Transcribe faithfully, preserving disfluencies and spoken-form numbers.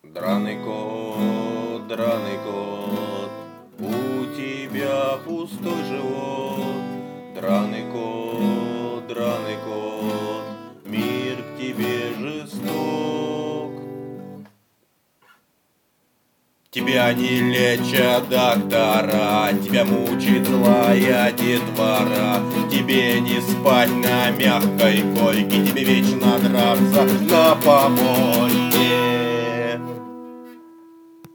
Драный кот, драный кот, у тебя пустой живот. Драный кот, драный кот, мир к тебе жесток. Тебя не лечат доктора, тебя мучит злая детвора. Тебе не спать на мягкой койке, тебе вечно драться на помойке.